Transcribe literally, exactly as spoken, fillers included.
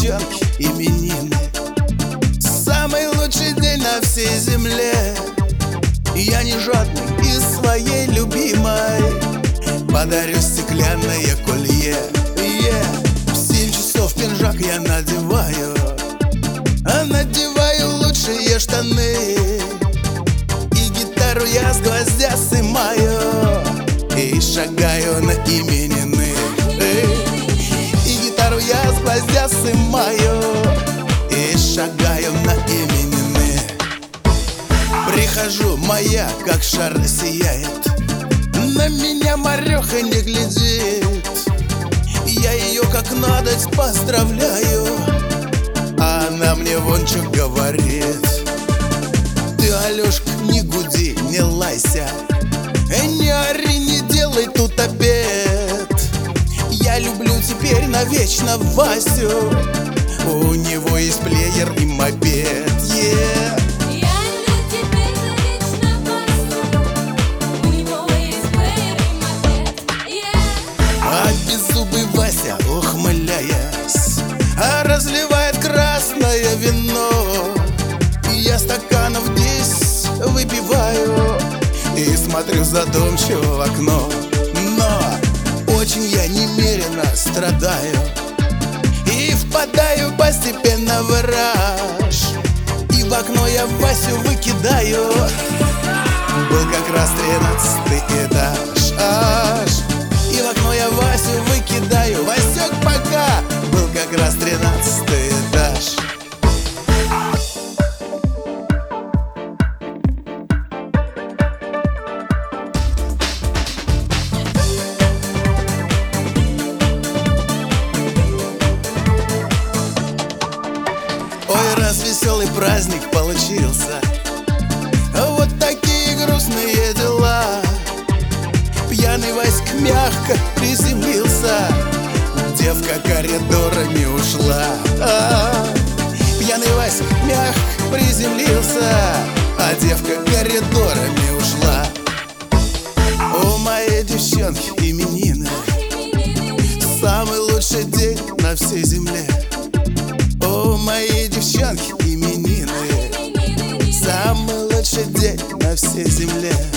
девчонки именины. Самый лучший день на всей земле. Я не жадный и своей любимой подарю стеклянное колье. Yeah. В семь часов пинжак я надеваю, а надеваю лучшие штаны. И гитару я с гвоздя сымаю и шагаю на именины. И гитару я с гвоздя сымаю и шагаю на именины. Прихожу, моя как шар сияет, на меня Марёха не глядит. Я ее как надо поздравляю, а она мне вон чё говорит. Ты, Алёшка, не гуди, не лайся, не ори, не делай тут обед. Я люблю теперь навечно Васю, у него есть плеер и мопед. Yeah. Беззубый Вася, ухмыляясь, а разливает красное вино. И я стаканов десять выпиваю и смотрю задумчиво в окно. Но очень я немерено страдаю и впадаю постепенно в раж. И в окно я Васю выкидаю. Был как раз тринадцатый этаж аж. И в окно я Васю выкидаю. Васек, пока! Был как раз тринадцатый этаж. Ой, раз веселый праздник получился, вот такие грустные дела. Пьяный Васька мягко приземлился, девка коридорами ушла. А-а-а. Пьяный Васька мягко приземлился, а девка коридорами ушла. У моей девчонки именины, самый лучший день на всей земле. У моей девчонки именины, самый лучший день на всей земле.